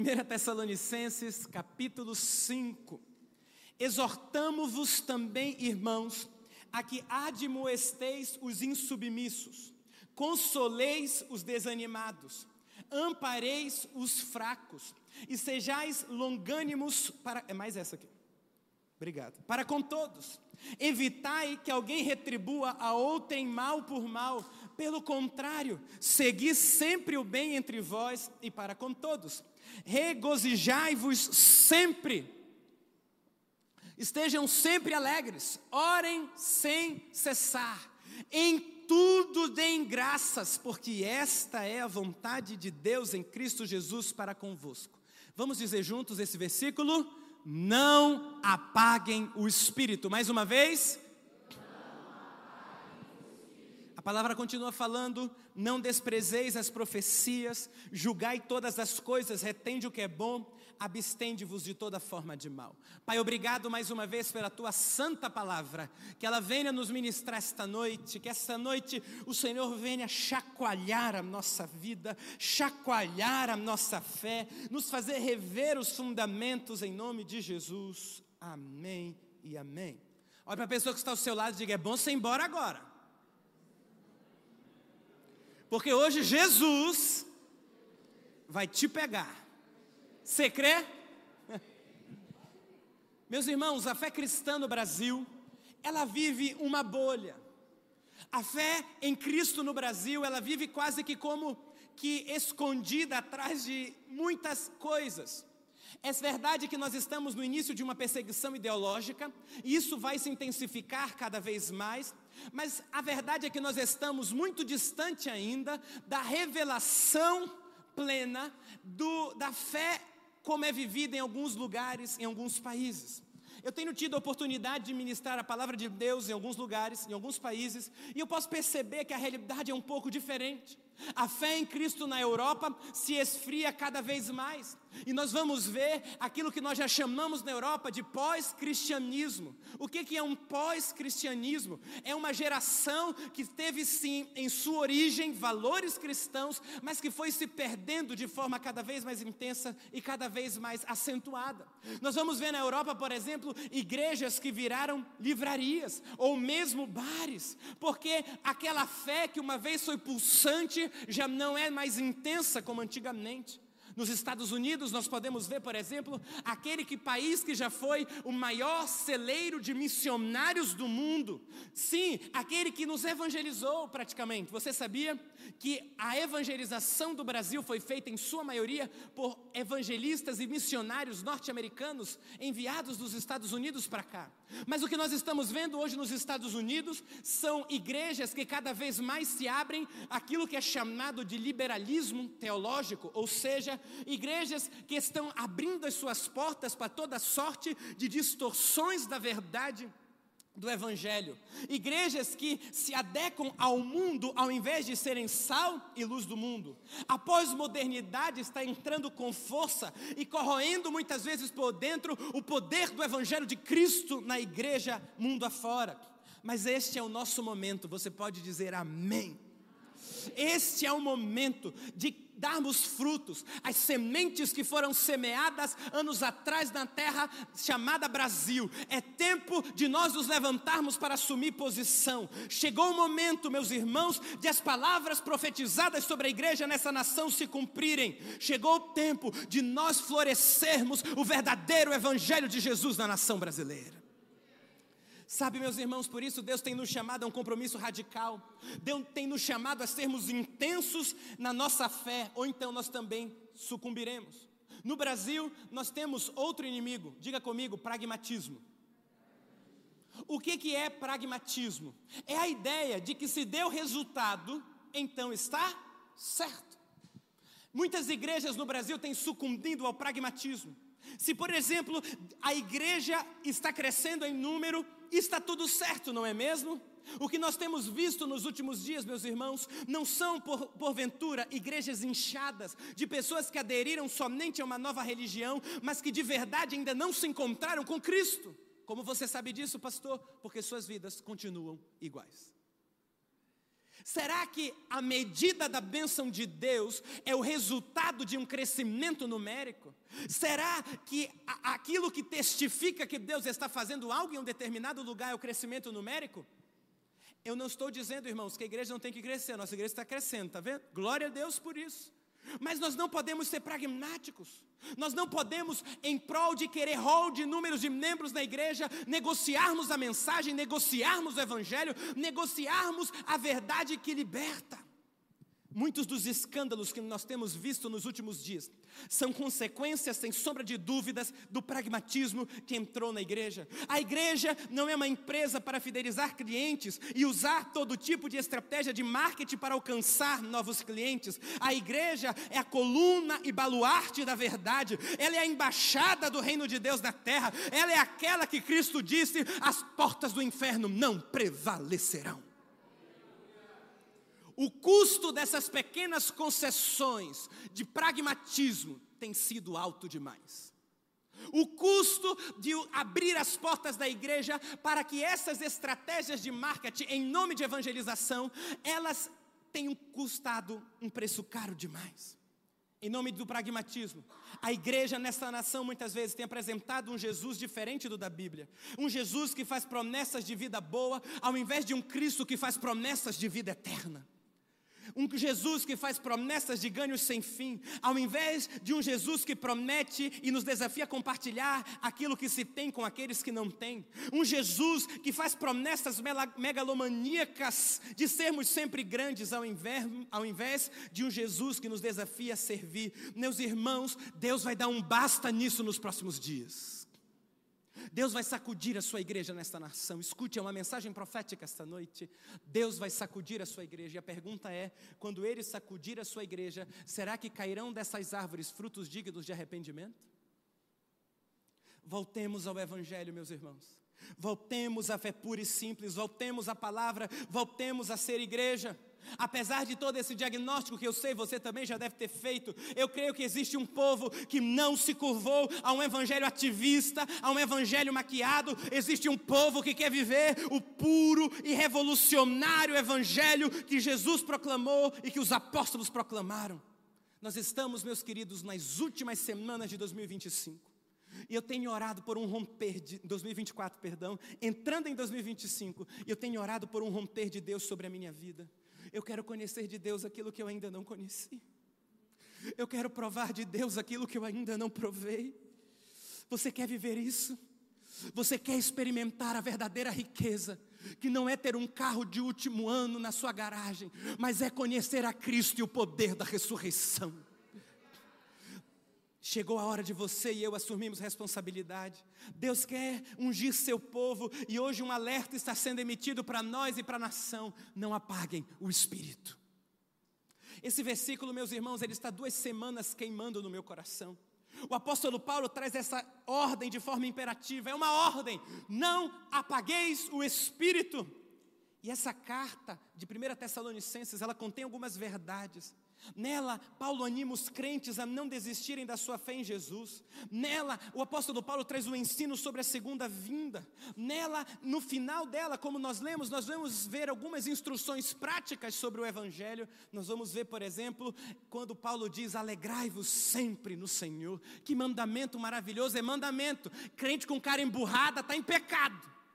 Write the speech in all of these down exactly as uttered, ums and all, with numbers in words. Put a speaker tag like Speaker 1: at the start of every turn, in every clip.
Speaker 1: primeira Tessalonicenses, capítulo cinco. Exortamo-vos também, irmãos, a que admoesteis os insubmissos, consoleis os desanimados, ampareis os fracos, e sejais longânimos para... É mais essa aqui. Obrigado. Para com todos. Evitai que alguém retribua a outrem mal por mal. Pelo contrário, segui sempre o bem entre vós e para com todos. Regozijai-vos sempre. Estejam sempre alegres. Orem sem cessar. Em tudo deem graças, porque esta é a vontade de Deus em Cristo Jesus para convosco. Vamos dizer juntos esse versículo? Não apaguem o Espírito. Mais uma vez. A palavra continua falando: não desprezeis as profecias, julgai todas as coisas, retende o que é bom, abstende-vos de toda forma de mal. Pai, obrigado mais uma vez pela Tua santa palavra, que ela venha nos ministrar esta noite, que esta noite o Senhor venha chacoalhar a nossa vida, chacoalhar a nossa fé, nos fazer rever os fundamentos em nome de Jesus. Amém e amém. Olha para a pessoa que está ao seu lado e diga: é bom você ir embora agora. Porque hoje Jesus vai te pegar. Você crê? Meus irmãos, a fé cristã no Brasil, ela vive uma bolha. A fé em Cristo no Brasil, ela vive quase que como que escondida atrás de muitas coisas. É verdade que nós estamos no início de uma perseguição ideológica, e isso vai se intensificar cada vez mais, mas a verdade é que nós estamos muito distante ainda da revelação plena do, da fé como é vivida em alguns lugares, em alguns países. Eu tenho tido a oportunidade de ministrar a palavra de Deus em alguns lugares, em alguns países, e eu posso perceber que a realidade é um pouco diferente. A fé em Cristo na Europa se esfria cada vez mais, e nós vamos ver aquilo que nós já chamamos na Europa de pós-cristianismo. O que que é um pós-cristianismo? É uma geração que teve sim em sua origem valores cristãos, mas que foi se perdendo de forma cada vez mais intensa e cada vez mais acentuada. Nós vamos ver na Europa, por exemplo, igrejas que viraram livrarias, ou mesmo bares, porque aquela fé que uma vez foi pulsante, já não é mais intensa como antigamente. Nos Estados Unidos nós podemos ver, por exemplo, aquele que, país que já foi o maior celeiro de missionários do mundo. Sim, aquele que nos evangelizou praticamente. Você sabia que a evangelização do Brasil foi feita em sua maioria por evangelistas e missionários norte-americanos enviados dos Estados Unidos para cá? Mas o que nós estamos vendo hoje nos Estados Unidos são igrejas que cada vez mais se abrem àquilo que é chamado de liberalismo teológico, ou seja, igrejas que estão abrindo as suas portas para toda sorte de distorções da verdade do Evangelho. Igrejas que se adequam ao mundo ao invés de serem sal e luz do mundo. A pós-modernidade está entrando com força e corroendo muitas vezes por dentro o poder do Evangelho de Cristo na igreja mundo afora. Mas este é o nosso momento, você pode dizer amém. Este é o momento de darmos frutos, as sementes que foram semeadas anos atrás na terra chamada Brasil. É tempo de nós nos levantarmos para assumir posição. Chegou o momento, meus irmãos, de as palavras profetizadas sobre a igreja nessa nação se cumprirem. Chegou o tempo de nós florescermos o verdadeiro evangelho de Jesus na nação brasileira. Sabe, meus irmãos, por isso Deus tem nos chamado a um compromisso radical. Deus tem nos chamado a sermos intensos na nossa fé, ou então nós também sucumbiremos. No Brasil, nós temos outro inimigo. Diga comigo, pragmatismo. O que que é pragmatismo? É a ideia de que se deu resultado, então está certo. Muitas igrejas no Brasil têm sucumbido ao pragmatismo. Se, por exemplo, a igreja está crescendo em número, está tudo certo, não é mesmo? O que nós temos visto nos últimos dias, meus irmãos, não são, por, porventura, igrejas inchadas, de pessoas que aderiram somente a uma nova religião, mas que de verdade ainda não se encontraram com Cristo. Como você sabe disso, pastor? Porque suas vidas continuam iguais. Será que a medida da bênção de Deus é o resultado de um crescimento numérico? Será que a, aquilo que testifica que Deus está fazendo algo em um determinado lugar é o crescimento numérico? Eu não estou dizendo, irmãos, que a igreja não tem que crescer. A nossa igreja está crescendo, está vendo? Glória a Deus por isso. Mas nós não podemos ser pragmáticos. Nós não podemos, em prol de querer rol de números de membros da igreja, negociarmos a mensagem, negociarmos o evangelho, negociarmos a verdade que liberta. Muitos dos escândalos que nós temos visto nos últimos dias são consequências, sem sombra de dúvidas, do pragmatismo que entrou na igreja. A igreja não é uma empresa para fidelizar clientes e usar todo tipo de estratégia de marketing para alcançar novos clientes. A igreja é a coluna e baluarte da verdade. Ela é a embaixada do reino de Deus na terra. Ela é aquela que Cristo disse: as portas do inferno não prevalecerão. O custo dessas pequenas concessões de pragmatismo tem sido alto demais. O custo de abrir as portas da igreja para que essas estratégias de marketing em nome de evangelização, elas tenham custado um preço caro demais. Em nome do pragmatismo, a igreja nessa nação muitas vezes tem apresentado um Jesus diferente do da Bíblia. Um Jesus que faz promessas de vida boa, ao invés de um Cristo que faz promessas de vida eterna. Um Jesus que faz promessas de ganhos sem fim, ao invés de um Jesus que promete e nos desafia a compartilhar aquilo que se tem com aqueles que não têm. Um Jesus que faz promessas megalomaníacas de sermos sempre grandes, ao invés, ao invés de um Jesus que nos desafia a servir. Meus irmãos, Deus vai dar um basta nisso nos próximos dias. Deus vai sacudir a sua igreja nesta nação. Escute, é uma mensagem profética esta noite. Deus vai sacudir a sua igreja. E a pergunta é, quando Ele sacudir a sua igreja, será que cairão dessas árvores frutos dignos de arrependimento? Voltemos ao Evangelho, meus irmãos. Voltemos à fé pura e simples. Voltemos à palavra. Voltemos a ser igreja. Apesar de todo esse diagnóstico que eu sei, você também já deve ter feito, eu creio que existe um povo que não se curvou a um evangelho ativista, a um evangelho maquiado. Existe um povo que quer viver o puro e revolucionário evangelho que Jesus proclamou e que os apóstolos proclamaram. Nós estamos, meus queridos, nas últimas semanas de dois mil e vinte e cinco. E eu tenho orado por um romper de dois mil e vinte e quatro, perdão, entrando em dois mil e vinte e cinco, e eu tenho orado por um romper de Deus sobre a minha vida. Eu quero conhecer de Deus aquilo que eu ainda não conheci. Eu quero provar de Deus aquilo que eu ainda não provei. Você quer viver isso? Você quer experimentar a verdadeira riqueza, que não é ter um carro de último ano na sua garagem, mas é conhecer a Cristo e o poder da ressurreição. Chegou a hora de você e eu assumirmos responsabilidade. Deus quer ungir seu povo e hoje um alerta está sendo emitido para nós e para a nação. Não apaguem o Espírito. Esse versículo, meus irmãos, ele está duas semanas queimando no meu coração. O apóstolo Paulo traz essa ordem de forma imperativa. É uma ordem: não apagueis o Espírito. E essa carta de primeira Tessalonicenses, ela contém algumas verdades. Nela, Paulo anima os crentes a não desistirem da sua fé em Jesus. Nela, o apóstolo Paulo traz um ensino sobre a segunda vinda. Nela, no final dela, como nós lemos, nós vamos ver algumas instruções práticas sobre o Evangelho. Nós vamos ver, por exemplo, quando Paulo diz: alegrai-vos sempre no Senhor. Que mandamento maravilhoso, é mandamento. Crente com cara emburrada está em pecado.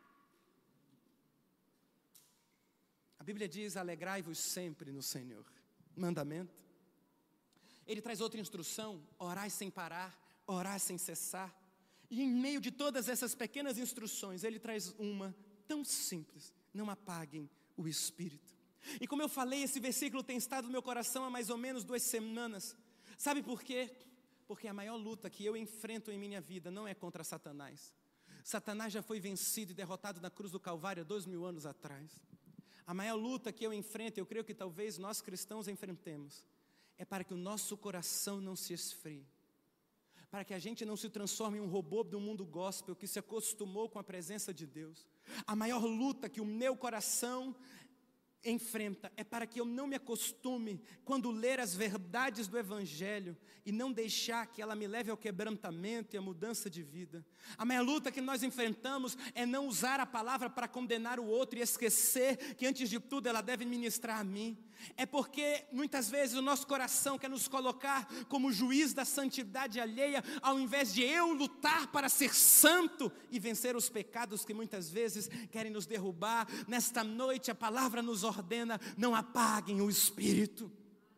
Speaker 1: A Bíblia diz: alegrai-vos sempre no Senhor. Mandamento. Ele traz outra instrução: orai sem parar, orar sem cessar. E em meio de todas essas pequenas instruções, ele traz uma tão simples: não apaguem o Espírito. E como eu falei, esse versículo tem estado no meu coração há mais ou menos duas semanas. Sabe por quê? Porque a maior luta que eu enfrento em minha vida não é contra Satanás. Satanás já foi vencido e derrotado na cruz do Calvário há dois mil anos atrás. A maior luta que eu enfrento, eu creio que talvez nós cristãos enfrentemos, é para que o nosso coração não se esfrie, para que a gente não se transforme em um robô do mundo gospel que se acostumou com a presença de Deus. A maior luta que o meu coração enfrenta é para que eu não me acostume, quando ler as verdades do Evangelho, e não deixar que ela me leve ao quebrantamento e à mudança de vida. A maior luta que nós enfrentamos é não usar a palavra para condenar o outro e esquecer que antes de tudo ela deve ministrar a mim. É porque muitas vezes o nosso coração quer nos colocar como juiz da santidade alheia, ao invés de eu lutar para ser santo e vencer os pecados que muitas vezes querem nos derrubar. Nesta noite a palavra nos ordena: não apaguem o Espírito.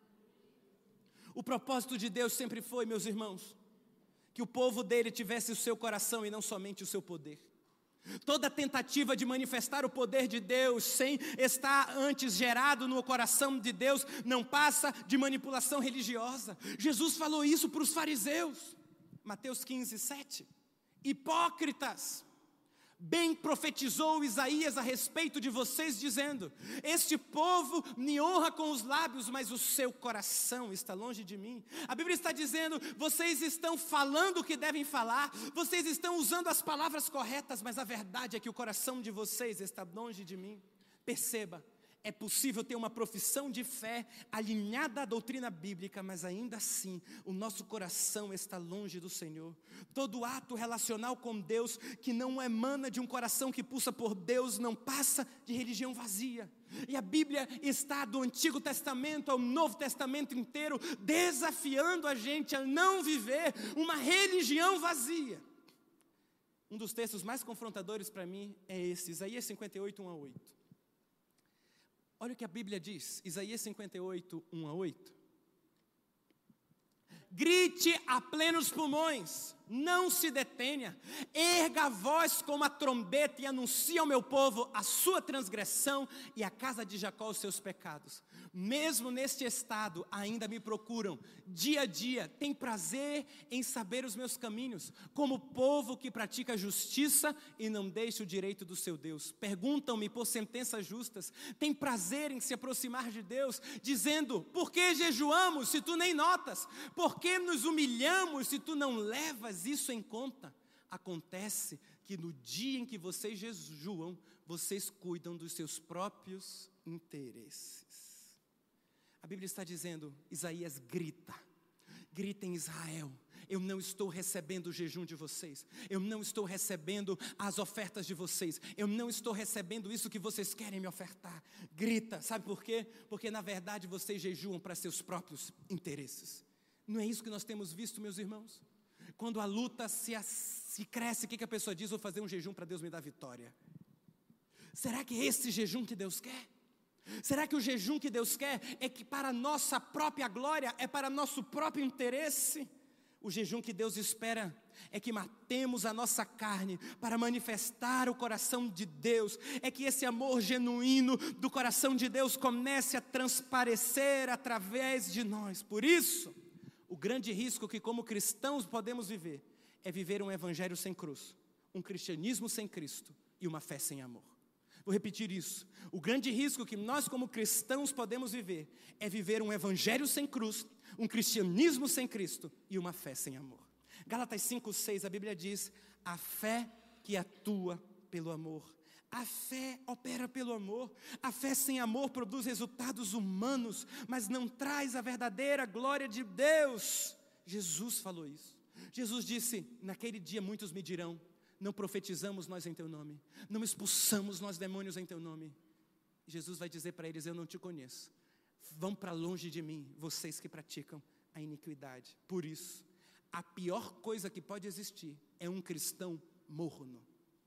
Speaker 1: O propósito de Deus sempre foi, meus irmãos, que o povo dele tivesse o seu coração e não somente o seu poder. Toda tentativa de manifestar o poder de Deus sem estar antes gerado no coração de Deus não passa de manipulação religiosa. Jesus falou isso para os fariseus, Mateus quinze, sete. Hipócritas, bem profetizou Isaías a respeito de vocês, dizendo: este povo me honra com os lábios, mas o seu coração está longe de mim. A Bíblia está dizendo: vocês estão falando o que devem falar, vocês estão usando as palavras corretas, mas a verdade é que o coração de vocês está longe de mim. Perceba, é possível ter uma profissão de fé alinhada à doutrina bíblica, mas ainda assim o nosso coração está longe do Senhor. Todo ato relacional com Deus que não emana de um coração que pulsa por Deus não passa de religião vazia. E a Bíblia está do Antigo Testamento ao Novo Testamento inteiro desafiando a gente a não viver uma religião vazia. Um dos textos mais confrontadores para mim é esse, Isaías cinquenta e oito, um a oito. Olha o que a Bíblia diz, Isaías cinquenta e oito, um a oito. Grite a plenos pulmões, não se detenha, erga a voz como a trombeta e anuncie ao meu povo a sua transgressão e à casa de Jacó os seus pecados. Mesmo neste estado ainda me procuram, dia a dia, tem prazer em saber os meus caminhos, como povo que pratica justiça e não deixa o direito do seu Deus. Perguntam-me por sentenças justas, tem prazer em se aproximar de Deus, dizendo: por que jejuamos se tu nem notas? Por que nos humilhamos se tu não levas isso em conta? Acontece que no dia em que vocês jejuam, vocês cuidam dos seus próprios interesses. A Bíblia está dizendo, Isaías grita, grita em Israel: eu não estou recebendo o jejum de vocês, eu não estou recebendo as ofertas de vocês, eu não estou recebendo isso que vocês querem me ofertar. Grita, sabe por quê? Porque na verdade vocês jejuam para seus próprios interesses. Não é isso que nós temos visto, meus irmãos? Quando a luta se, se cresce, o que, que a pessoa diz? Vou fazer um jejum para Deus me dar vitória. Será que é esse jejum que Deus quer? Será que o jejum que Deus quer é que para a nossa própria glória, é para nosso próprio interesse? O jejum que Deus espera é que matemos a nossa carne para manifestar o coração de Deus, é que esse amor genuíno do coração de Deus comece a transparecer através de nós. Por isso, o grande risco que como cristãos podemos viver é viver um evangelho sem cruz, um cristianismo sem Cristo e uma fé sem amor. Vou repetir isso. O grande risco que nós como cristãos podemos viver é viver um evangelho sem cruz, um cristianismo sem Cristo e uma fé sem amor. Gálatas cinco, seis, a Bíblia diz: a fé que atua pelo amor. A fé opera pelo amor. A fé sem amor produz resultados humanos, mas não traz a verdadeira glória de Deus. Jesus falou isso. Jesus disse: naquele dia muitos me dirão: não profetizamos nós em teu nome, não expulsamos nós demônios em teu nome. Jesus vai dizer para eles: eu não te conheço, vão para longe de mim, vocês que praticam a iniquidade. Por isso, a pior coisa que pode existir é um cristão morno.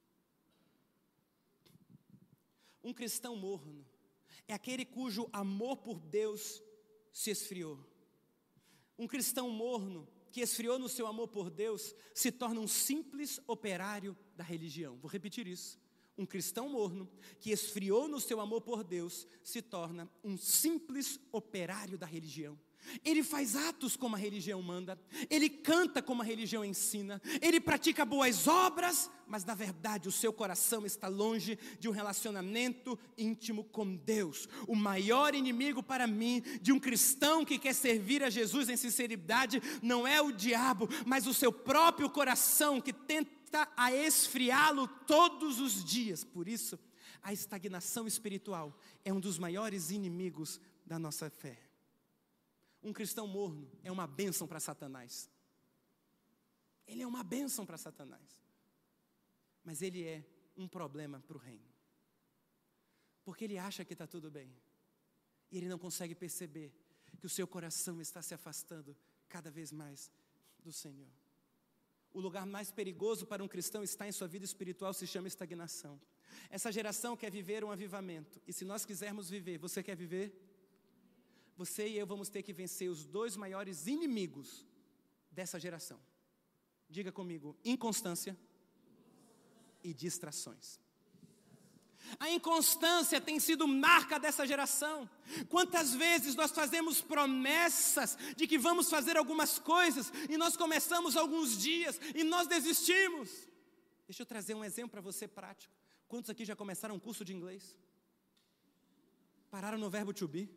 Speaker 1: Um cristão morno é aquele cujo amor por Deus se esfriou. Um cristão morno que esfriou no seu amor por Deus, se torna um simples operário da religião. Vou repetir isso. Um cristão morno, que esfriou no seu amor por Deus, se torna um simples operário da religião. Ele faz atos como a religião manda, ele canta como a religião ensina, ele pratica boas obras, mas na verdade o seu coração está longe de um relacionamento íntimo com Deus. O maior inimigo para mim de um cristão que quer servir a Jesus em sinceridade não é o diabo, mas o seu próprio coração que tenta a esfriá-lo todos os dias. Por isso, A estagnação espiritual é um dos maiores inimigos da nossa fé. Um cristão morno é uma bênção para Satanás. Ele é uma bênção para Satanás. Mas ele é um problema para o reino. Porque ele acha que está tudo bem. E ele não consegue perceber que o seu coração está se afastando cada vez mais do Senhor. O lugar mais perigoso para um cristão estar em sua vida espiritual se chama estagnação. Essa geração quer viver um avivamento. E se nós quisermos viver, você quer viver? Você e eu vamos ter que vencer os dois maiores inimigos dessa geração. Diga comigo, inconstância e distrações. A inconstância tem sido marca dessa geração. Quantas vezes nós fazemos promessas de que vamos fazer algumas coisas e nós começamos alguns dias e nós desistimos. Deixa eu trazer um exemplo para você prático. Quantos aqui já começaram um curso de inglês? Pararam no verbo to be?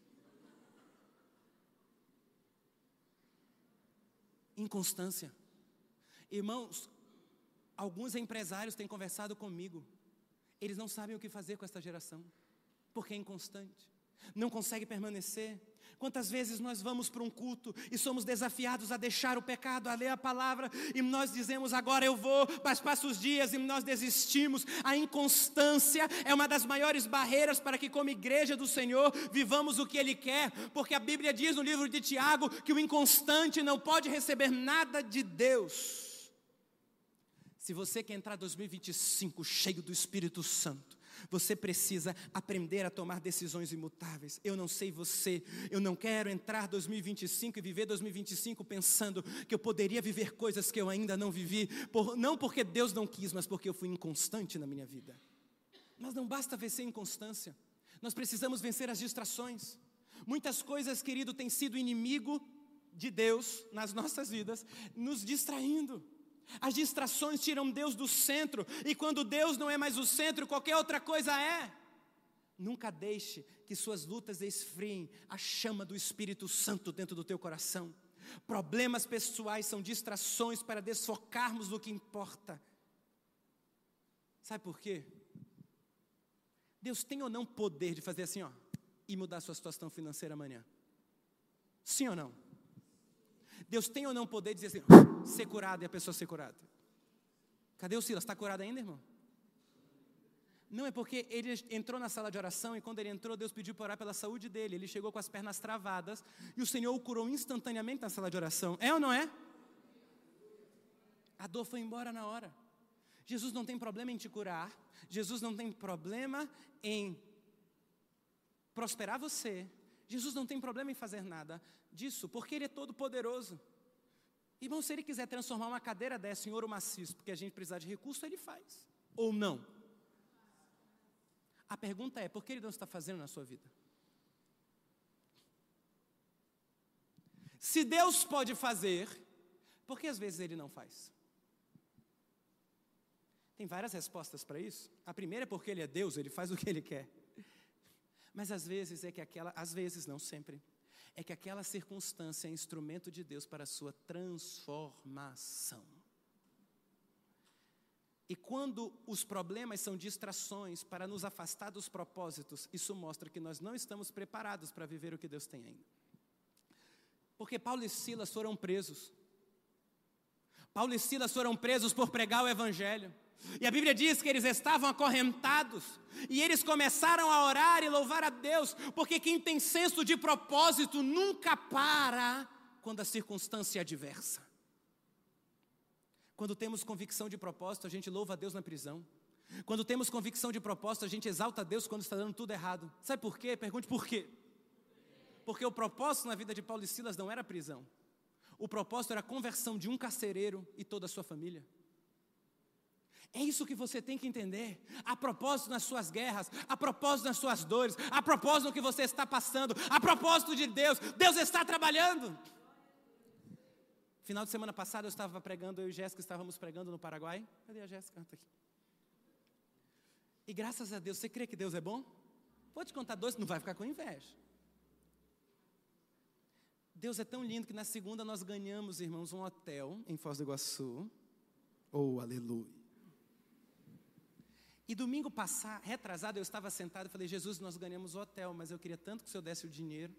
Speaker 1: Inconstância. Irmãos, alguns empresários têm conversado comigo. Eles não sabem o que fazer com esta geração, porque é inconstante, não consegue permanecer. Quantas vezes nós vamos para um culto e somos desafiados a deixar o pecado, a ler a palavra, e nós dizemos agora eu vou, mas passa os dias e nós desistimos. A inconstância é uma das maiores barreiras para que como igreja do Senhor vivamos o que Ele quer, porque a Bíblia diz no livro de Tiago que o inconstante não pode receber nada de Deus. Se você quer entrar em dois mil e vinte e cinco cheio do Espírito Santo, você precisa aprender a tomar decisões imutáveis. Eu não sei você, eu não quero entrar em dois mil e vinte e cinco e viver dois mil e vinte e cinco pensando que eu poderia viver coisas que eu ainda não vivi, por, não porque Deus não quis, mas porque eu fui inconstante na minha vida. Mas não basta vencer a inconstância, nós precisamos vencer as distrações. Muitas coisas, querido, têm sido inimigo de Deus nas nossas vidas, nos distraindo. As distrações tiram Deus do centro, e quando Deus não é mais o centro, qualquer outra coisa é. Nunca deixe que suas lutas esfriem a chama do Espírito Santo dentro do teu coração. Problemas pessoais são distrações para desfocarmos do que importa. Sabe por quê? Deus tem ou não poder de fazer assim, ó, e mudar a sua situação financeira amanhã? Sim ou não? Deus tem ou não poder de dizer assim, ser curado e a pessoa ser curada? Cadê o Silas? Está curado ainda, irmão? Não, é porque ele entrou na sala de oração e quando ele entrou, Deus pediu para orar pela saúde dele. Ele chegou com as pernas travadas e o Senhor o curou instantaneamente na sala de oração. É ou não é? A dor foi embora na hora. Jesus não tem problema em te curar. Jesus não tem problema em prosperar você. Jesus não tem problema em fazer nada disso, porque Ele é todo poderoso. Irmão, se Ele quiser transformar uma cadeira dessa em ouro maciço, porque a gente precisar de recurso, Ele faz. Ou não? A pergunta é, por que Ele não está fazendo na sua vida? Se Deus pode fazer, por que às vezes Ele não faz? Tem várias respostas para isso. A primeira é porque Ele é Deus, Ele faz o que Ele quer. Mas às vezes é que aquela, às vezes, não sempre, é que aquela circunstância é instrumento de Deus para a sua transformação. E quando os problemas são distrações para nos afastar dos propósitos, isso mostra que nós não estamos preparados para viver o que Deus tem ainda. Porque Paulo e Silas foram presos. Paulo e Silas foram presos por pregar o Evangelho. E a Bíblia diz que eles estavam acorrentados, e eles começaram a orar e louvar a Deus, porque quem tem senso de propósito nunca para quando a circunstância é adversa. Quando temos convicção de propósito, a gente louva a Deus na prisão. Quando temos convicção de propósito, a gente exalta a Deus quando está dando tudo errado. Sabe por quê? Pergunte por quê. Porque o propósito na vida de Paulo e Silas não era prisão. O propósito era a conversão de um carcereiro e toda a sua família. É isso que você tem que entender. A propósito nas suas guerras, a propósito nas suas dores, a propósito no que você está passando, a propósito de Deus. Deus está trabalhando. Final de semana passada eu estava pregando, eu e Jéssica estávamos pregando no Paraguai. Cadê a Jéssica? Está aqui. E graças a Deus, você crê que Deus é bom? Vou te contar dois, não vai ficar com inveja. Deus é tão lindo que na segunda nós ganhamos, irmãos, um hotel em Foz do Iguaçu. Oh, aleluia. E domingo passado, retrasado, eu estava sentado e falei, Jesus, nós ganhamos o hotel, mas eu queria tanto que o Senhor desse o dinheiro.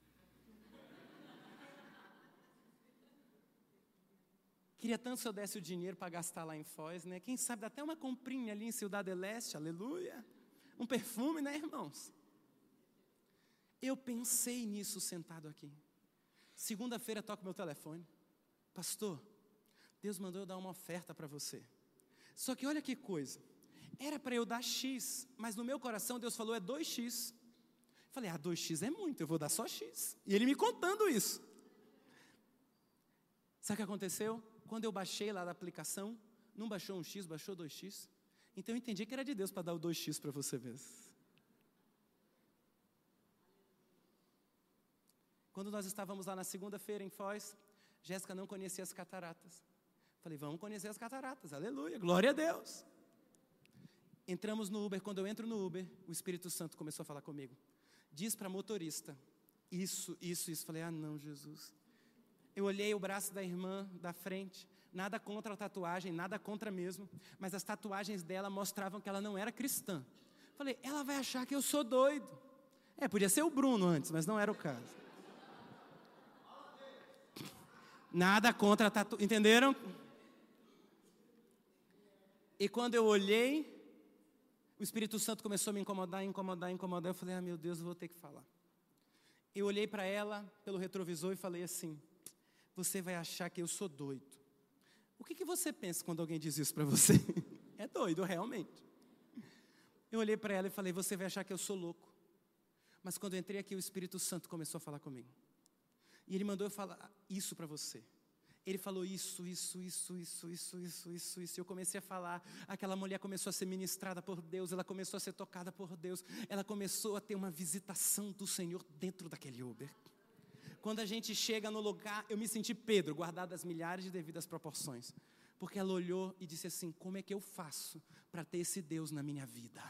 Speaker 1: Queria tanto que o Senhor desse o dinheiro para gastar lá em Foz, né? Quem sabe dá até uma comprinha ali em Cidade del Este, aleluia. Um perfume, né, irmãos? Eu pensei nisso sentado aqui. Segunda-feira toca meu telefone. Pastor, Deus mandou eu dar uma oferta para você. Só que olha que coisa. Era para eu dar X, mas no meu coração Deus falou, é dois X. Falei, ah, dois X é muito, eu vou dar só X. E Ele me contando isso. Sabe o que aconteceu? Quando eu baixei lá da aplicação, não baixou um X, baixou dois X. Então eu entendi que era de Deus para dar o dois X para você mesmo. Quando nós estávamos lá na segunda-feira em Foz, Jéssica não conhecia as cataratas. Falei, vamos conhecer as cataratas, aleluia, glória a Deus. Entramos no Uber, quando eu entro no Uber, o Espírito Santo começou a falar comigo. Diz para motorista, isso, isso, isso. Falei, ah não, Jesus. Eu olhei o braço da irmã da frente, nada contra a tatuagem, nada contra mesmo, mas as tatuagens dela mostravam que ela não era cristã. Falei, ela vai achar que eu sou doido. É, podia ser o Bruno antes, mas não era o caso. Nada contra a tatuagem, entenderam? E quando eu olhei, o Espírito Santo começou a me incomodar, incomodar, incomodar. Eu falei, ah meu Deus, eu vou ter que falar. Eu olhei para ela pelo retrovisor e falei assim, você vai achar que eu sou doido. O que, que você pensa quando alguém diz isso para você? É doido, realmente. Eu olhei para ela e falei, você vai achar que eu sou louco. Mas quando eu entrei aqui, o Espírito Santo começou a falar comigo. E Ele mandou eu falar isso para você. Ele falou isso, isso, isso, isso, isso, isso, isso, isso. Eu comecei a falar, aquela mulher começou a ser ministrada por Deus, ela começou a ser tocada por Deus, ela começou a ter uma visitação do Senhor dentro daquele Uber. Quando a gente chega no lugar, eu me senti Pedro, guardado as milhares de devidas proporções. Porque ela olhou e disse assim, como é que eu faço para ter esse Deus na minha vida?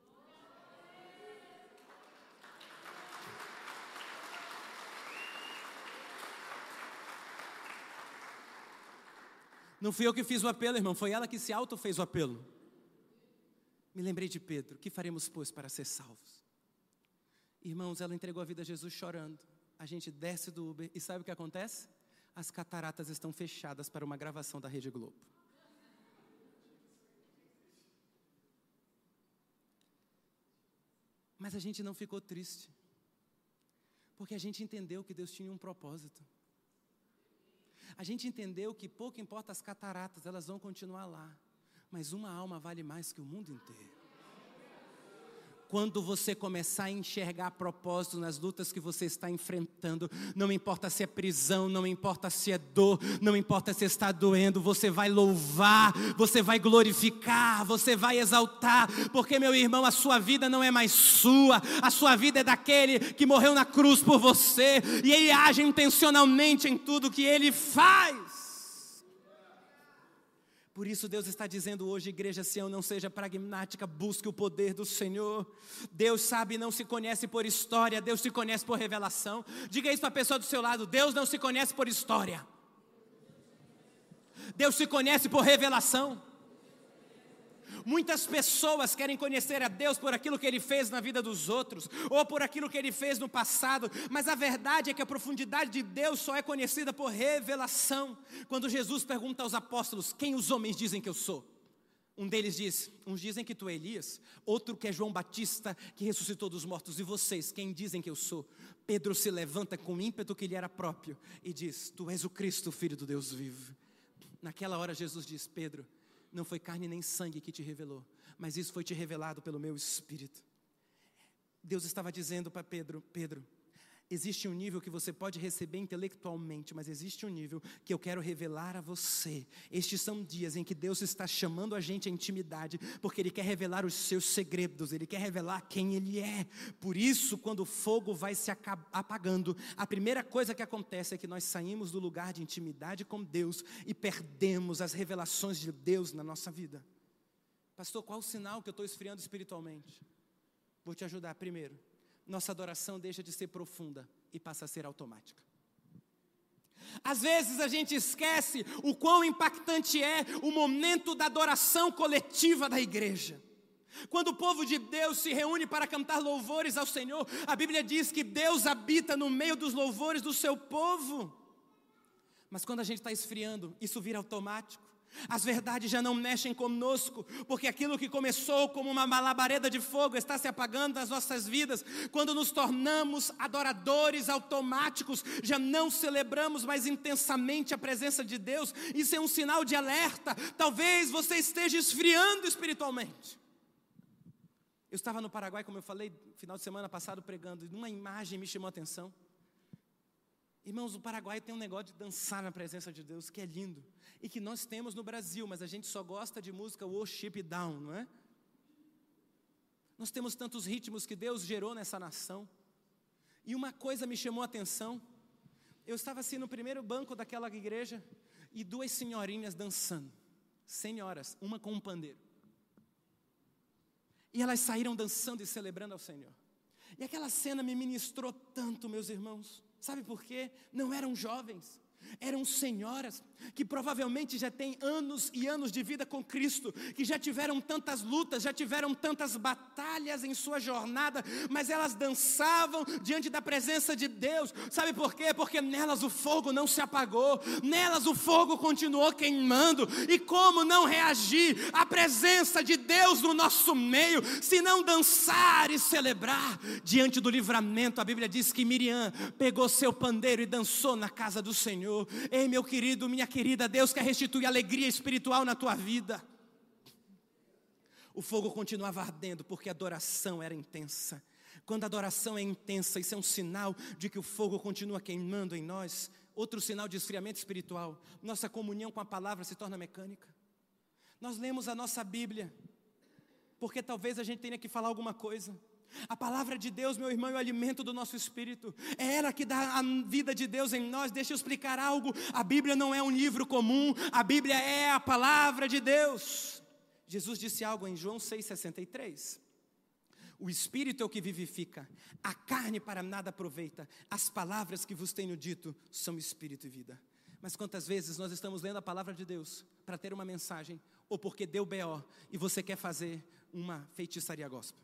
Speaker 1: Não fui eu que fiz o apelo, irmão, foi ela que se auto fez o apelo. Me lembrei de Pedro, que faremos, pois, para ser salvos? Irmãos, ela entregou a vida a Jesus chorando. A gente desce do Uber e sabe o que acontece? As cataratas estão fechadas para uma gravação da Rede Globo. Mas a gente não ficou triste, porque a gente entendeu que Deus tinha um propósito. A gente entendeu que pouco importa as cataratas, elas vão continuar lá. Mas uma alma vale mais que o mundo inteiro. Quando você começar a enxergar propósito nas lutas que você está enfrentando, não importa se é prisão, não importa se é dor, não importa se está doendo, você vai louvar, você vai glorificar, você vai exaltar, porque, meu irmão, a sua vida não é mais sua, a sua vida é daquele que morreu na cruz por você, e Ele age intencionalmente em tudo que Ele faz. Por isso Deus está dizendo hoje, igreja Sião, não seja pragmática, busque o poder do Senhor. Deus sabe, não se conhece por história, Deus se conhece por revelação. Diga isso para a pessoa do seu lado, Deus não se conhece por história. Deus se conhece por revelação. Muitas pessoas querem conhecer a Deus por aquilo que Ele fez na vida dos outros, ou por aquilo que Ele fez no passado, mas a verdade é que a profundidade de Deus só é conhecida por revelação. Quando Jesus pergunta aos apóstolos, quem os homens dizem que eu sou? Um deles diz, uns dizem que tu é Elias, outro que é João Batista, que ressuscitou dos mortos, e vocês, quem dizem que eu sou? Pedro se levanta com o ímpeto que lhe era próprio, e diz, tu és o Cristo, Filho do Deus vivo. Naquela hora Jesus diz, Pedro, não foi carne nem sangue que te revelou, mas isso foi te revelado pelo meu Espírito. Deus estava dizendo para Pedro, Pedro, existe um nível que você pode receber intelectualmente, mas existe um nível que eu quero revelar a você. Estes são dias em que Deus está chamando a gente à intimidade, porque Ele quer revelar os seus segredos, Ele quer revelar quem Ele é. Por isso, quando o fogo vai se apagando, a primeira coisa que acontece é que nós saímos do lugar de intimidade com Deus e perdemos as revelações de Deus na nossa vida. Pastor, qual o sinal que eu estou esfriando espiritualmente? Vou te ajudar. Primeiro, nossa adoração deixa de ser profunda e passa a ser automática. Às vezes a gente esquece o quão impactante é o momento da adoração coletiva da igreja. Quando o povo de Deus se reúne para cantar louvores ao Senhor, a Bíblia diz que Deus habita no meio dos louvores do seu povo. Mas quando a gente está esfriando, isso vira automático. As verdades já não mexem conosco, porque aquilo que começou como uma malabareda de fogo está se apagando das nossas vidas. Quando nos tornamos adoradores automáticos, já não celebramos mais intensamente a presença de Deus. Isso é um sinal de alerta. Talvez você esteja esfriando espiritualmente. Eu estava no Paraguai, como eu falei, final de semana passado pregando, e uma imagem me chamou a atenção. Irmãos, o Paraguai tem um negócio de dançar na presença de Deus, que é lindo, e que nós temos no Brasil, mas a gente só gosta de música worship down, não é? Nós temos tantos ritmos que Deus gerou nessa nação, e uma coisa me chamou a atenção. Eu estava assim no primeiro banco daquela igreja, e duas senhorinhas dançando, senhoras, uma com um pandeiro. E elas saíram dançando e celebrando ao Senhor. E aquela cena me ministrou tanto, meus irmãos. Sabe por quê? Não eram jovens, eram senhoras que provavelmente já têm anos e anos de vida com Cristo, que já tiveram tantas lutas, já tiveram tantas batalhas em sua jornada, mas elas dançavam diante da presença de Deus. Sabe por quê? Porque nelas o fogo não se apagou, nelas o fogo continuou queimando. E como não reagir à presença de Deus no nosso meio, se não dançar e celebrar diante do livramento? A Bíblia diz que Miriam pegou seu pandeiro e dançou na casa do Senhor. Ei, meu querido, minha querida, Deus quer restituir alegria espiritual na tua vida. O fogo continuava ardendo porque a adoração era intensa. Quando a adoração é intensa, isso é um sinal de que o fogo continua queimando em nós. Outro sinal de esfriamento espiritual: nossa comunhão com a palavra se torna mecânica. Nós lemos a nossa Bíblia porque talvez a gente tenha que falar alguma coisa. A palavra de Deus, meu irmão, é o alimento do nosso espírito. É ela que dá a vida de Deus em nós. Deixa eu explicar algo. A Bíblia não é um livro comum. A Bíblia é a palavra de Deus. Jesus disse algo em João seis, sessenta e três. O Espírito é o que vivifica, a carne para nada aproveita. As palavras que vos tenho dito são Espírito e vida. Mas quantas vezes nós estamos lendo a palavra de Deus para ter uma mensagem, ou porque deu B O e você quer fazer uma feitiçaria gospel,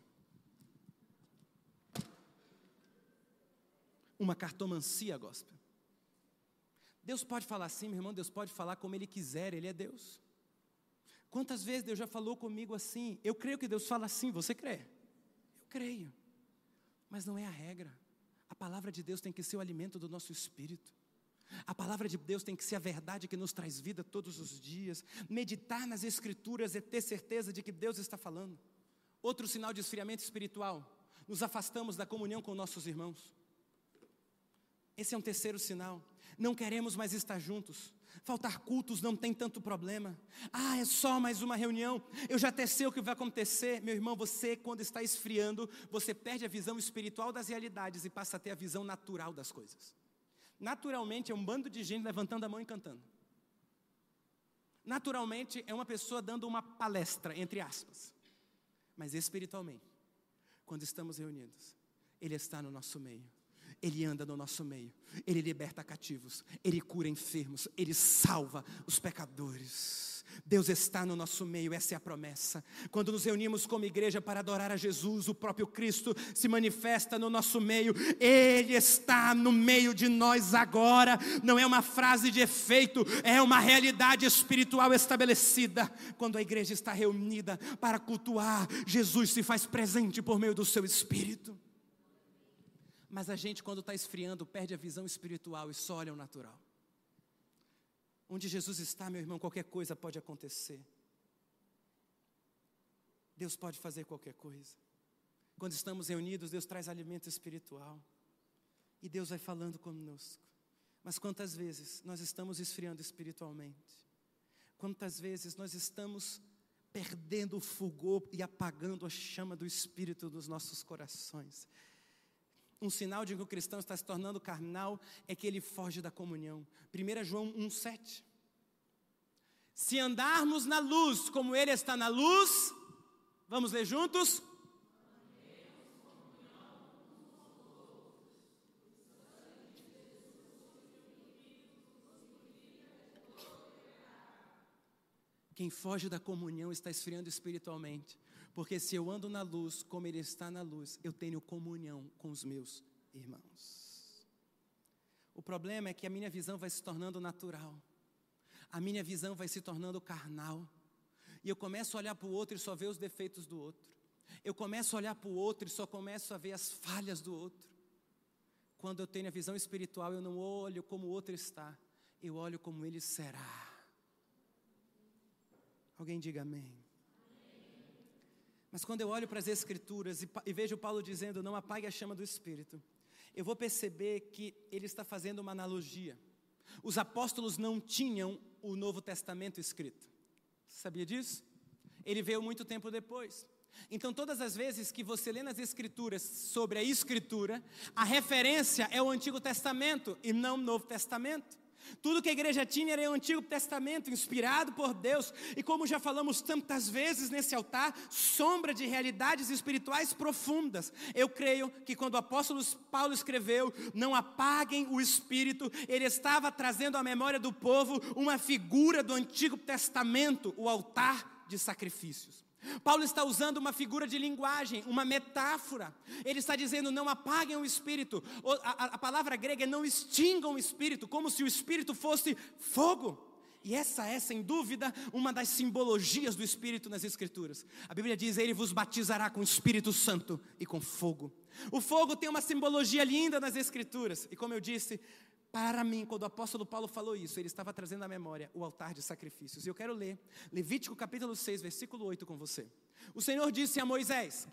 Speaker 1: uma cartomancia gospel? Deus pode falar assim, meu irmão. Deus pode falar como Ele quiser, Ele é Deus. Quantas vezes Deus já falou comigo assim? Eu creio que Deus fala assim, você crê? Eu creio, mas não é a regra. A palavra de Deus tem que ser o alimento do nosso espírito. A palavra de Deus tem que ser a verdade que nos traz vida todos os dias. Meditar nas Escrituras é ter certeza de que Deus está falando. Outro sinal de esfriamento espiritual: nos afastamos da comunhão com nossos irmãos. Esse é um terceiro sinal. Não queremos mais estar juntos. Faltar cultos não tem tanto problema. Ah, é só mais uma reunião, eu já até sei o que vai acontecer. Meu irmão, você, quando está esfriando, você perde a visão espiritual das realidades e passa a ter a visão natural das coisas. Naturalmente é um bando de gente levantando a mão e cantando. Naturalmente é uma pessoa dando uma palestra, entre aspas. Mas espiritualmente, quando estamos reunidos, Ele está no nosso meio. Ele anda no nosso meio, Ele liberta cativos, Ele cura enfermos, Ele salva os pecadores. Deus está no nosso meio, essa é a promessa. Quando nos reunimos como igreja para adorar a Jesus, o próprio Cristo se manifesta no nosso meio. Ele está no meio de nós agora. Não é uma frase de efeito, é uma realidade espiritual estabelecida. Quando a igreja está reunida para cultuar, Jesus se faz presente por meio do seu Espírito. Mas a gente, quando está esfriando, perde a visão espiritual e só olha o natural. Onde Jesus está, meu irmão, qualquer coisa pode acontecer. Deus pode fazer qualquer coisa. Quando estamos reunidos, Deus traz alimento espiritual. E Deus vai falando conosco. Mas quantas vezes nós estamos esfriando espiritualmente? Quantas vezes nós estamos perdendo o fulgor e apagando a chama do Espírito dos nossos corações? Um sinal de que o cristão está se tornando carnal é que ele foge da comunhão. primeiro João um, sete. Se andarmos na luz como Ele está na luz, vamos ler juntos? Quem foge da comunhão está esfriando espiritualmente. Porque se eu ando na luz, como Ele está na luz, eu tenho comunhão com os meus irmãos. O problema é que a minha visão vai se tornando natural. A minha visão vai se tornando carnal. E eu começo a olhar para o outro e só ver os defeitos do outro. Eu começo a olhar para o outro e só começo a ver as falhas do outro. Quando eu tenho a visão espiritual, eu não olho como o outro está. Eu olho como ele será. Alguém diga amém. Mas quando eu olho para as Escrituras e, e vejo Paulo dizendo, não apague a chama do Espírito, eu vou perceber que ele está fazendo uma analogia. Os apóstolos não tinham o Novo Testamento escrito. Sabia disso? Ele veio muito tempo depois. Então todas as vezes que você lê nas Escrituras sobre a Escritura, a referência é o Antigo Testamento e não o Novo Testamento. Tudo que a igreja tinha era o Antigo Testamento, inspirado por Deus. E como já falamos tantas vezes nesse altar, sombra de realidades espirituais profundas. Eu creio que quando o apóstolo Paulo escreveu, não apaguem o Espírito, ele estava trazendo à memória do povo uma figura do Antigo Testamento, o altar de sacrifícios. Paulo está usando uma figura de linguagem, uma metáfora. Ele está dizendo, não apaguem o Espírito. A, a, a palavra grega é não extingam o Espírito, como se o Espírito fosse fogo. E essa é, sem dúvida, uma das simbologias do Espírito nas Escrituras. A Bíblia diz, ele vos batizará com o Espírito Santo e com fogo. O fogo tem uma simbologia linda nas Escrituras. E como eu disse, para mim, quando o apóstolo Paulo falou isso, ele estava trazendo à memória o altar de sacrifícios. E eu quero ler Levítico capítulo seis, versículo oito com você. O Senhor disse a Moisés,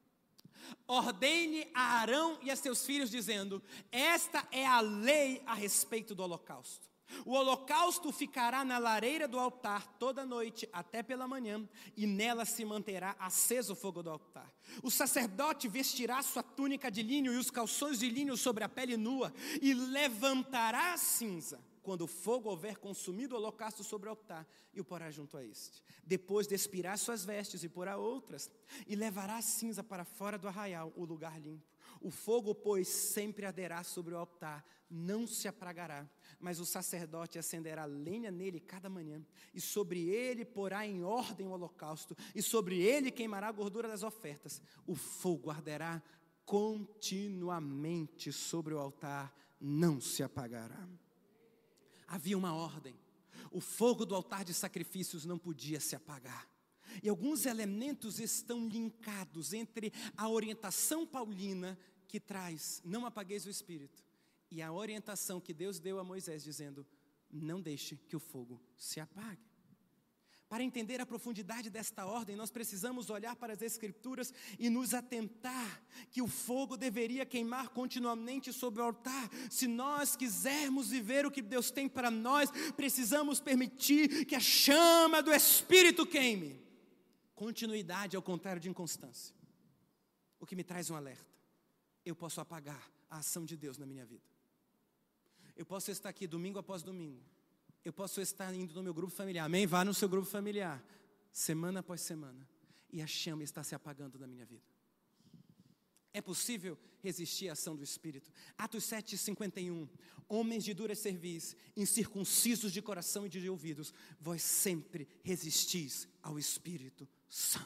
Speaker 1: ordene a Arão e a seus filhos, dizendo, esta é a lei a respeito do holocausto. O holocausto ficará na lareira do altar toda noite até pela manhã, e nela se manterá aceso o fogo do altar. O sacerdote vestirá sua túnica de linho e os calções de linho sobre a pele nua, e levantará a cinza, quando o fogo houver consumido o holocausto sobre o altar, e o porá junto a este. Depois despirá suas vestes e porá outras, e levará a cinza para fora do arraial, o lugar limpo. O fogo, pois, sempre arderá sobre o altar, não se apagará, mas o sacerdote acenderá lenha nele cada manhã, e sobre ele porá em ordem o holocausto, e sobre ele queimará a gordura das ofertas. O fogo arderá continuamente sobre o altar, não se apagará. Havia uma ordem, o fogo do altar de sacrifícios não podia se apagar. E alguns elementos estão linkados entre a orientação paulina que traz, não apagueis o Espírito, e a orientação que Deus deu a Moisés, dizendo, não deixe que o fogo se apague. Para entender a profundidade desta ordem, nós precisamos olhar para as Escrituras e nos atentar que o fogo deveria queimar continuamente sobre o altar. Se nós quisermos viver o que Deus tem para nós, precisamos permitir que a chama do Espírito queime. Continuidade ao contrário de inconstância. O que me traz um alerta. Eu posso apagar a ação de Deus na minha vida. Eu posso estar aqui domingo após domingo. Eu posso estar indo no meu grupo familiar. Amém? Vá no seu grupo familiar. Semana após semana. E a chama está se apagando na minha vida. É possível resistir à ação do Espírito. Atos sete, cinquenta e um. Homens de dura cerviz, incircuncisos de coração e de ouvidos, vós sempre resistis ao Espírito Santo.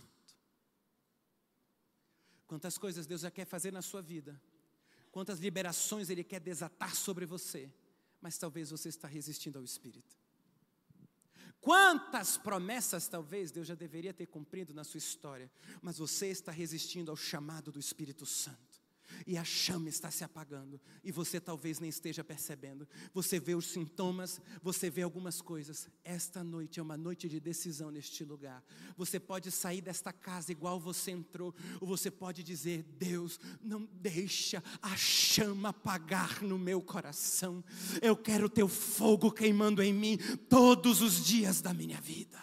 Speaker 1: Quantas coisas Deus já quer fazer na sua vida. Quantas liberações Ele quer desatar sobre você. Mas talvez você está resistindo ao Espírito. Quantas promessas talvez Deus já deveria ter cumprido na sua história, mas você está resistindo ao chamado do Espírito Santo. E a chama está se apagando, e você talvez nem esteja percebendo. Você vê os sintomas, você vê algumas coisas. Esta noite é uma noite de decisão neste lugar. Você pode sair desta casa igual você entrou, ou você pode dizer, Deus, não deixa a chama apagar no meu coração. Eu quero teu fogo queimando em mim todos os dias da minha vida.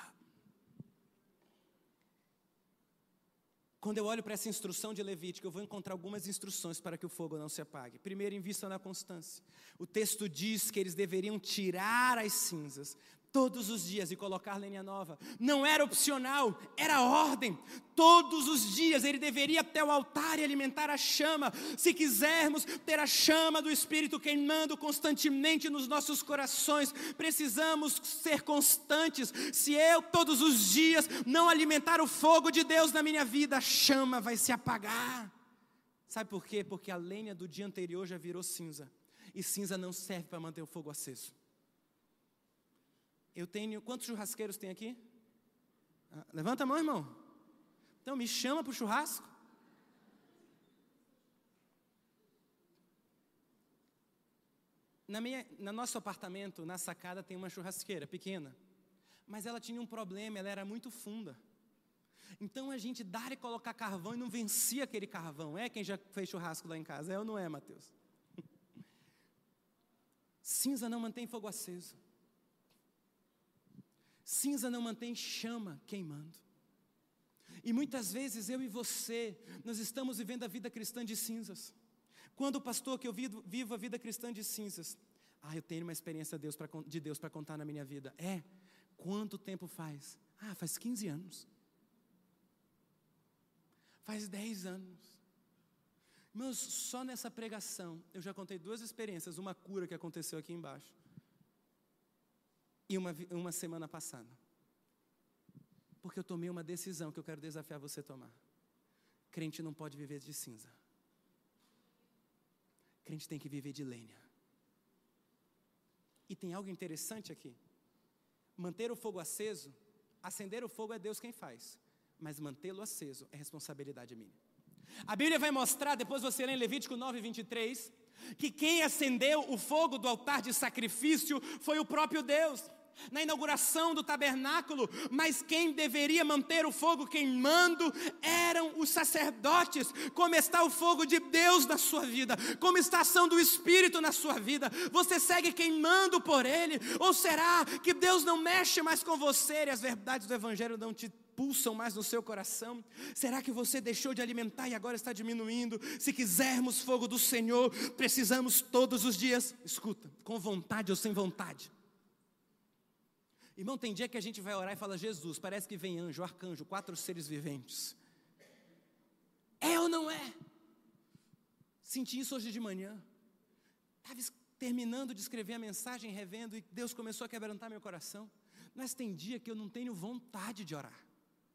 Speaker 1: Quando eu olho para essa instrução de Levítico, eu vou encontrar algumas instruções para que o fogo não se apague. Primeiro, invista na constância. O texto diz que eles deveriam tirar as cinzas. todos os dias e colocar lenha nova. Não era opcional, era ordem. Todos os dias ele deveria ir até o altar e alimentar a chama. Se quisermos ter a chama do Espírito queimando constantemente nos nossos corações, precisamos ser constantes. Se eu todos os dias não alimentar o fogo de Deus na minha vida, a chama vai se apagar. Sabe por quê? Porque a lenha do dia anterior já virou cinza. E cinza não serve para manter o fogo aceso. Eu tenho, quantos churrasqueiros tem aqui? Ah, levanta a mão, irmão. Então me chama para o churrasco. Na minha, no nosso apartamento, na sacada, tem uma churrasqueira pequena. Mas ela tinha um problema, ela era muito funda. Então a gente dá e colocar carvão e não vencia aquele carvão. É quem já fez churrasco lá em casa? É ou não é, Mateus? Cinza não mantém fogo aceso. Cinza não mantém chama queimando. E muitas vezes eu e você, nós estamos vivendo a vida cristã de cinzas. Quando o pastor que eu vivo, vivo a vida cristã de cinzas, ah, eu tenho uma experiência de Deus para de Deus para contar na minha vida. É, quanto tempo faz? Ah, faz quinze anos. Faz dez anos. Irmãos, só nessa pregação, eu já contei duas experiências, uma cura que aconteceu aqui embaixo. E uma, uma semana passada. Porque eu tomei uma decisão que eu quero desafiar você a tomar. Crente não pode viver de cinza. Crente tem que viver de lenha. E tem algo interessante aqui. Manter o fogo aceso, acender o fogo é Deus quem faz. Mas mantê-lo aceso é responsabilidade minha. A Bíblia vai mostrar, depois você lê em Levítico nove, vinte e três, que quem acendeu o fogo do altar de sacrifício foi o próprio Deus, na inauguração do tabernáculo. Mas quem deveria manter o fogo queimando eram os sacerdotes. Como está o fogo de Deus na sua vida? Como está a ação do Espírito na sua vida? Você segue queimando por Ele? Ou será que Deus não mexe mais com você e as verdades do Evangelho não te pulsam mais no seu coração? Será que você deixou de alimentar e agora está diminuindo? Se quisermos fogo do Senhor, precisamos todos os dias, escuta, com vontade ou sem vontade. Irmão, tem dia que a gente vai orar e fala: Jesus, parece que vem anjo, arcanjo, quatro seres viventes. É ou não é? Senti isso hoje de manhã. Estava terminando de escrever a mensagem, revendo, e Deus começou a quebrantar meu coração. Mas tem dia que eu não tenho vontade de orar.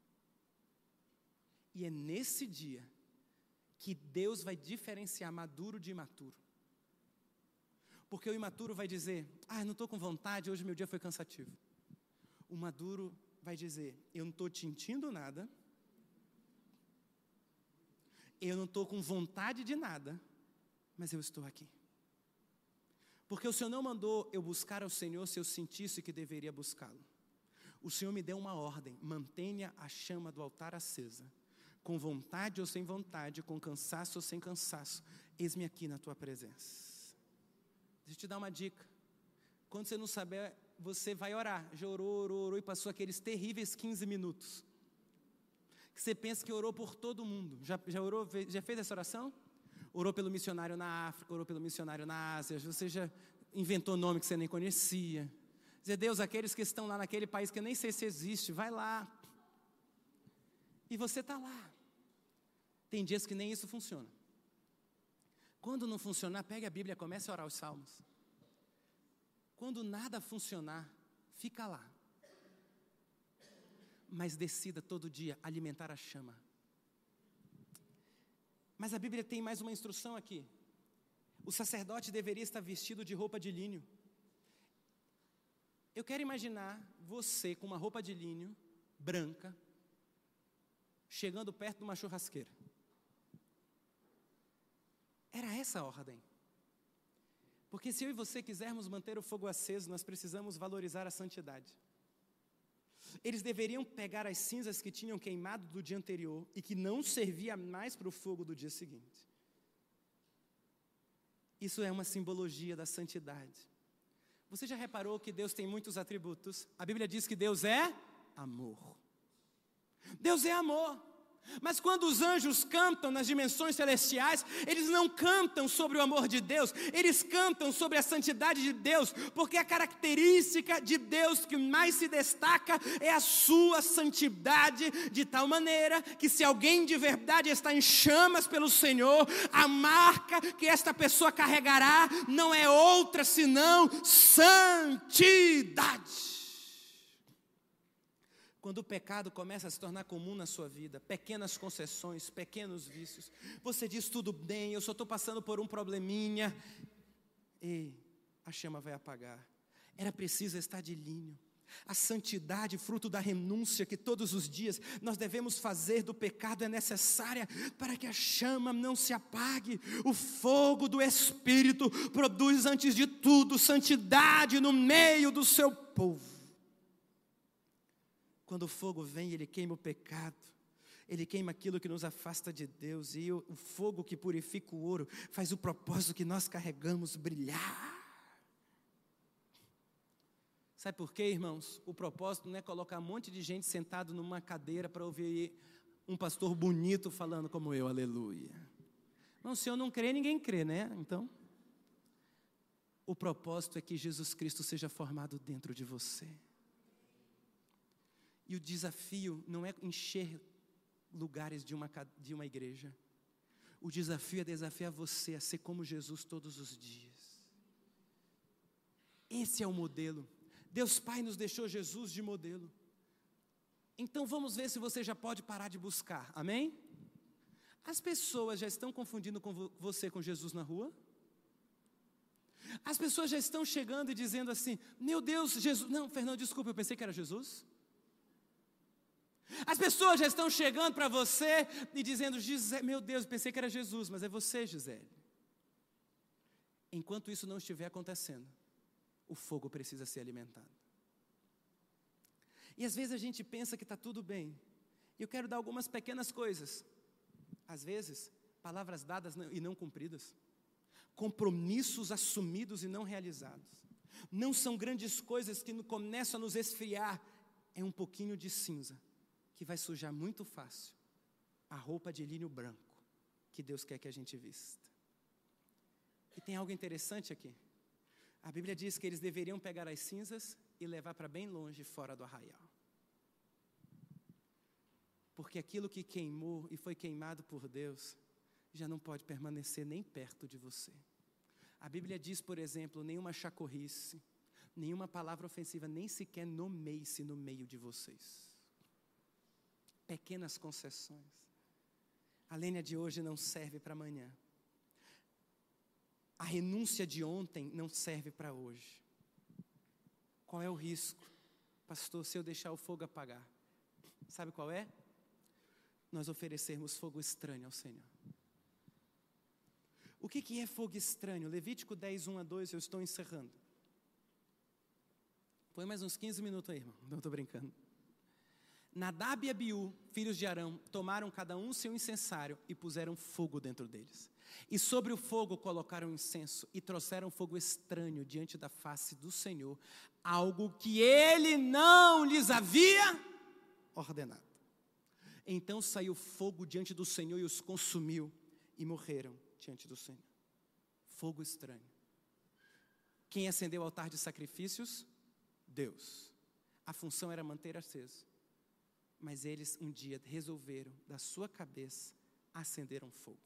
Speaker 1: E é nesse dia que Deus vai diferenciar maduro de imaturo. Porque o imaturo vai dizer: ah, não estou com vontade, hoje meu dia foi cansativo. O maduro vai dizer: eu não estou sentindo nada, eu não estou com vontade de nada, mas eu estou aqui. Porque o Senhor não mandou eu buscar ao Senhor se eu sentisse que deveria buscá-lo. O Senhor me deu uma ordem: mantenha a chama do altar acesa, com vontade ou sem vontade, com cansaço ou sem cansaço, eis-me aqui na tua presença. Deixa eu te dar uma dica. Quando você não saber, você vai orar. Já orou, orou, orou e passou aqueles terríveis quinze minutos. Que você pensa que orou por todo mundo. Já, já orou, já fez essa oração? Orou pelo missionário na África, orou pelo missionário na Ásia. Você já inventou nome que você nem conhecia. Dizer: Deus, aqueles que estão lá naquele país que eu nem sei se existe, vai lá. E você está lá. Tem dias que nem isso funciona. Quando não funcionar, pegue a Bíblia e comece a orar os salmos. Quando nada funcionar, fica lá. Mas decida todo dia alimentar a chama. Mas a Bíblia tem mais uma instrução aqui. O sacerdote deveria estar vestido de roupa de linho. Eu quero imaginar você com uma roupa de linho branca, chegando perto de uma churrasqueira. Era essa a ordem. Porque se eu e você quisermos manter o fogo aceso, nós precisamos valorizar a santidade. Eles deveriam pegar as cinzas que tinham queimado do dia anterior e que não servia mais para o fogo do dia seguinte. Isso é uma simbologia da santidade. Você já reparou que Deus tem muitos atributos? A Bíblia diz que Deus é amor. Deus é amor. Mas quando os anjos cantam nas dimensões celestiais, eles não cantam sobre o amor de Deus, eles cantam sobre a santidade de Deus, porque a característica de Deus que mais se destaca é a sua santidade, de tal maneira que se alguém de verdade está em chamas pelo Senhor, a marca que esta pessoa carregará não é outra senão santidade. Quando o pecado começa a se tornar comum na sua vida, pequenas concessões, pequenos vícios, você diz tudo bem, eu só estou passando por um probleminha, e a chama vai apagar. Era preciso estar de linho. A santidade, fruto da renúncia que todos os dias nós devemos fazer do pecado, é necessária para que a chama não se apague. O fogo do Espírito produz antes de tudo santidade no meio do seu povo. Quando o fogo vem, ele queima o pecado, ele queima aquilo que nos afasta de Deus, e o, o fogo que purifica o ouro faz o propósito que nós carregamos brilhar. Sabe por quê, irmãos? O propósito não é colocar um monte de gente sentado numa cadeira para ouvir um pastor bonito falando como eu, aleluia. Não, se eu não crer, ninguém crê, né? Então, o propósito é que Jesus Cristo seja formado dentro de você. E o desafio não é encher lugares de uma, de uma igreja. O desafio é desafiar você a ser como Jesus todos os dias. Esse é o modelo. Deus Pai nos deixou Jesus de modelo. Então vamos ver se você já pode parar de buscar, amém? As pessoas já estão confundindo com você com Jesus na rua? As pessoas já estão chegando e dizendo assim, meu Deus, Jesus, não, Fernando, desculpa, eu pensei que era Jesus. As pessoas já estão chegando para você e dizendo, meu Deus, pensei que era Jesus, mas é você, Gisele. Enquanto isso não estiver acontecendo, o fogo precisa ser alimentado. E às vezes a gente pensa que está tudo bem. E eu quero dar algumas pequenas coisas. Às vezes, palavras dadas e não cumpridas. Compromissos assumidos e não realizados. Não são grandes coisas que começam a nos esfriar. É um pouquinho de cinza que vai sujar muito fácil a roupa de linho branco que Deus quer que a gente vista. E tem algo interessante aqui. A Bíblia diz que eles deveriam pegar as cinzas e levar para bem longe, fora do arraial. Porque aquilo que queimou e foi queimado por Deus, já não pode permanecer nem perto de você. A Bíblia diz, por exemplo, nenhuma chacorrice, nenhuma palavra ofensiva, nem sequer nomeie-se no meio de vocês. Pequenas concessões. A lenha de hoje não serve para amanhã. A renúncia de ontem não serve para hoje. Qual é o risco? Pastor, se eu deixar o fogo apagar, sabe qual é? Nós oferecermos fogo estranho ao Senhor. O que, que é fogo estranho? Levítico dez, um a dois, eu estou encerrando. Põe mais uns quinze minutos aí, irmão, não estou brincando. Nadab e Abiú, filhos de Arão, tomaram cada um seu incensário e puseram fogo dentro deles. E sobre o fogo colocaram incenso e trouxeram fogo estranho diante da face do Senhor, algo que ele não lhes havia ordenado. Então saiu fogo diante do Senhor e os consumiu, e morreram diante do Senhor. Fogo estranho. Quem acendeu o altar de sacrifícios? Deus. A função era manter aceso. Mas eles um dia resolveram, da sua cabeça, acender um fogo.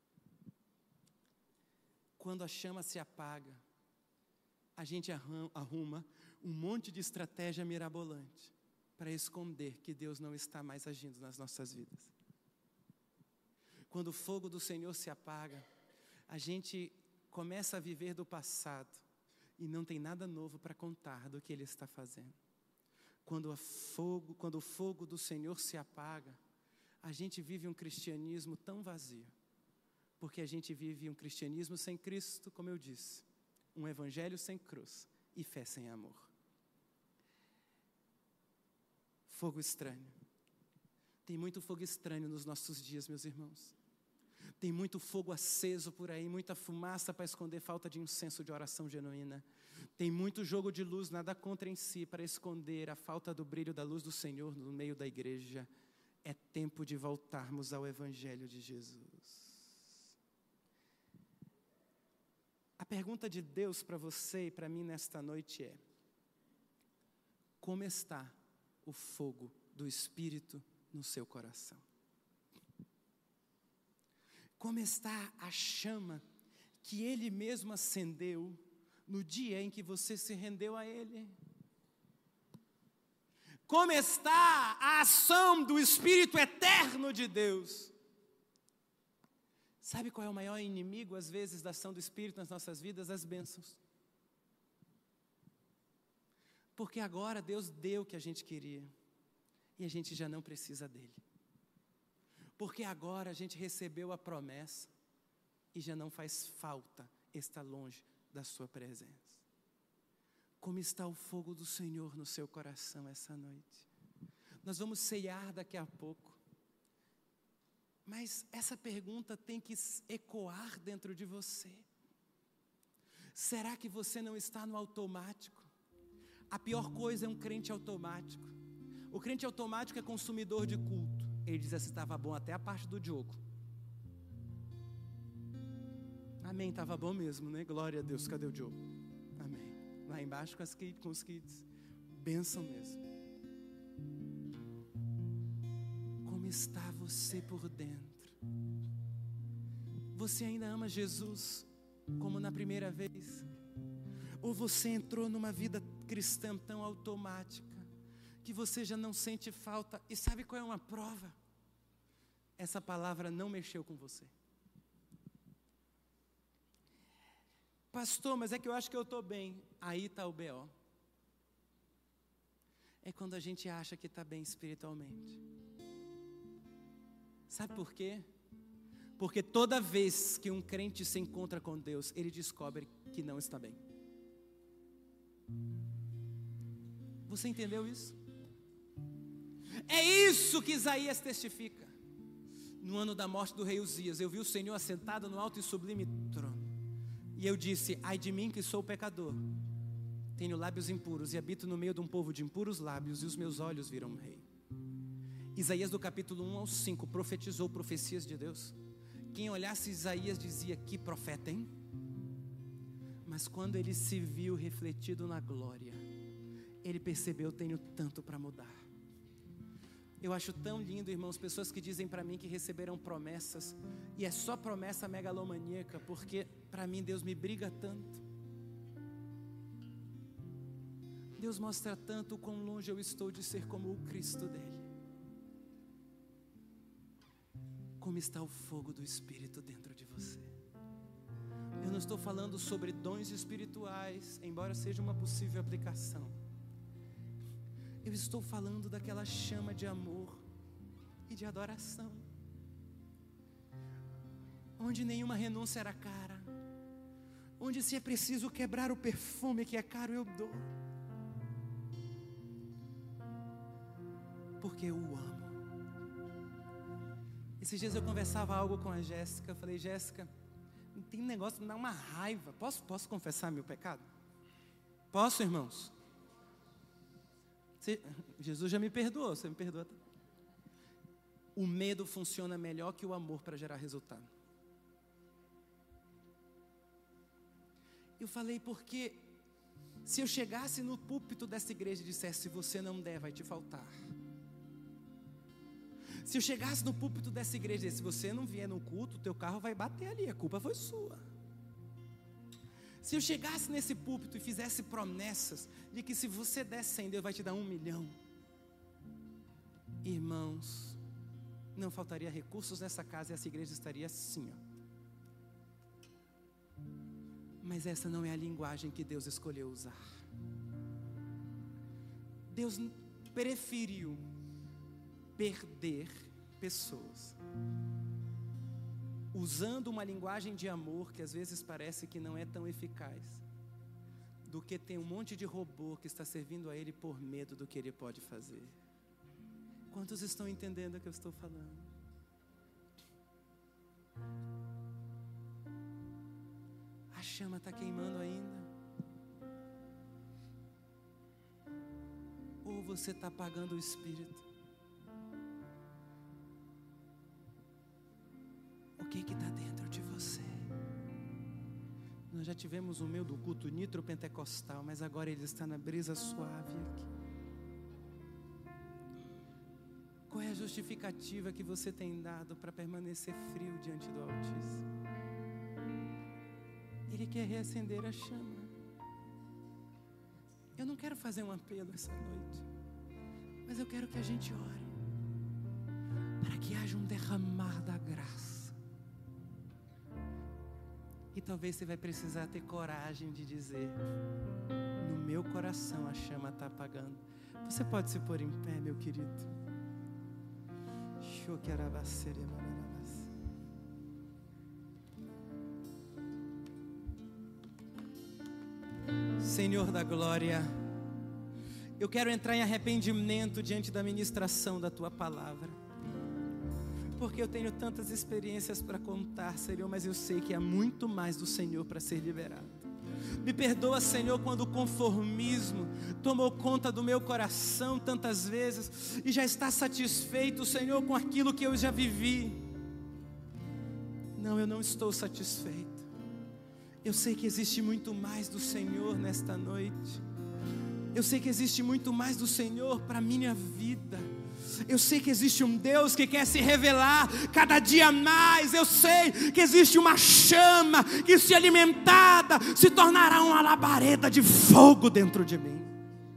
Speaker 1: Quando a chama se apaga, a gente arruma um monte de estratégia mirabolante para esconder que Deus não está mais agindo nas nossas vidas. Quando o fogo do Senhor se apaga, a gente começa a viver do passado e não tem nada novo para contar do que Ele está fazendo. Quando, a fogo, quando o fogo do Senhor se apaga, a gente vive um cristianismo tão vazio, porque a gente vive um cristianismo sem Cristo, como eu disse, um evangelho sem cruz e fé sem amor. Fogo estranho. Tem muito fogo estranho nos nossos dias, meus irmãos. Tem muito fogo aceso por aí, muita fumaça para esconder falta de um senso de oração genuína. Tem muito jogo de luz, nada contra em si, para esconder a falta do brilho da luz do Senhor no meio da igreja. É tempo de voltarmos ao Evangelho de Jesus. A pergunta de Deus para você e para mim nesta noite é: como está o fogo do Espírito no seu coração? Como está a chama que Ele mesmo acendeu no dia em que você se rendeu a Ele? Como está a ação do Espírito eterno de Deus? Sabe qual é o maior inimigo, às vezes, da ação do Espírito nas nossas vidas? As bênçãos. Porque agora Deus deu o que a gente queria, e a gente já não precisa dele. Porque agora a gente recebeu a promessa, e já não faz falta estar longe da sua presença. Como está o fogo do Senhor no seu coração essa noite? Nós vamos ceiar daqui a pouco. Mas essa pergunta tem que ecoar dentro de você. Será que você não está no automático? A pior coisa é um crente automático. O crente automático é consumidor de culto. Ele diz assim: estava bom até a parte do Diogo. Amém, estava bom mesmo, né? Glória a Deus, cadê o Diogo? Amém. Lá embaixo com, as, com os kids. Bênção mesmo. Como está você por dentro? Você ainda ama Jesus como na primeira vez? Ou você entrou numa vida cristã tão automática que você já não sente falta? E sabe qual é uma prova? Essa palavra não mexeu com você. Pastor, mas é que eu acho que eu estou bem. Aí está o B O. É quando a gente acha que está bem espiritualmente. Sabe por quê? Porque toda vez que um crente se encontra com Deus, ele descobre que não está bem. Você entendeu isso? É isso que Isaías testifica. No ano da morte do rei Uzias, eu vi o Senhor assentado no alto e sublime trono. E eu disse: ai de mim que sou pecador, tenho lábios impuros e habito no meio de um povo de impuros lábios, e os meus olhos viram o rei. Isaías do capítulo um ao cinco profetizou profecias de Deus. Quem olhasse Isaías dizia: que profeta, hein? Mas quando ele se viu refletido na glória, ele percebeu: tenho tanto para mudar. Eu acho tão lindo, irmãos, pessoas que dizem para mim que receberam promessas, e é só promessa megalomaníaca, porque para mim Deus me briga tanto. Deus mostra tanto o quão longe eu estou de ser como o Cristo dele. Como está o fogo do Espírito dentro de você? Eu não estou falando sobre dons espirituais, embora seja uma possível aplicação. Eu estou falando daquela chama de amor e de adoração, onde nenhuma renúncia era cara, onde se é preciso quebrar o perfume que é caro, eu dou, porque eu o amo. Esses dias eu conversava algo com a Jéssica. Eu falei: Jéssica, tem um negócio que me dá uma raiva. Posso, posso confessar meu pecado? Posso, irmãos? Você, Jesus já me perdoou, você me perdoa. O medo funciona melhor que o amor para gerar resultado. Eu falei: porque se eu chegasse no púlpito dessa igreja e dissesse: você não der, vai te faltar. Se eu chegasse no púlpito dessa igreja e dissesse: se você não vier no culto, teu carro vai bater ali, a culpa foi sua. Se eu chegasse nesse púlpito e fizesse promessas de que se você der cem, Deus vai te dar um milhão. Irmãos, não faltaria recursos nessa casa e essa igreja estaria assim, ó. Mas essa não é a linguagem que Deus escolheu usar. Deus preferiu perder pessoas usando uma linguagem de amor que às vezes parece que não é tão eficaz, do que ter um monte de robô que está servindo a ele por medo do que ele pode fazer. Quantos estão entendendo o que eu estou falando? A chama está queimando ainda? Ou você está apagando o Espírito? O que que está dentro de você? Nós já tivemos o meu do culto nitro pentecostal, mas agora ele está na brisa suave aqui. Qual é a justificativa que você tem dado para permanecer frio diante do Altíssimo? Ele quer reacender a chama. Eu não quero fazer um apelo essa noite, mas eu quero que a gente ore para que haja um derramar da graça. E talvez você vai precisar ter coragem de dizer: no meu coração a chama está apagando. Você pode se pôr em pé, meu querido. Senhor da glória, eu quero entrar em arrependimento diante da ministração da Tua palavra, porque eu tenho tantas experiências para contar, Senhor, mas eu sei que há muito mais do Senhor para ser liberado. Me perdoa, Senhor, quando o conformismo tomou conta do meu coração tantas vezes e já está satisfeito, Senhor, com aquilo que eu já vivi. Não, eu não estou satisfeito. Eu sei que existe muito mais do Senhor nesta noite. Eu sei que existe muito mais do Senhor para a minha vida. Eu sei que existe um Deus que quer se revelar cada dia mais. Eu sei que existe uma chama que, se alimentada, se tornará uma labareda de fogo dentro de mim.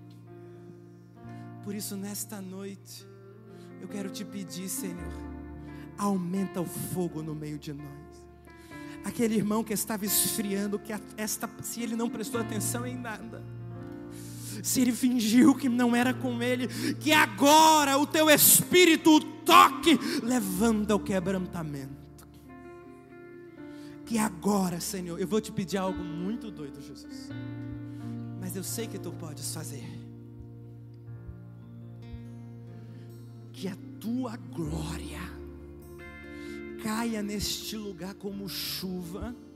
Speaker 1: Por isso, nesta noite, eu quero te pedir, Senhor, aumenta o fogo no meio de nós. Aquele irmão que estava esfriando, que esta, se ele não prestou atenção em nada, se ele fingiu que não era com ele, que agora o teu Espírito o toque, levanta o quebrantamento. Que agora, Senhor, eu vou te pedir algo muito doido, Jesus, mas eu sei que tu podes fazer. Que a tua glória caia neste lugar como chuva,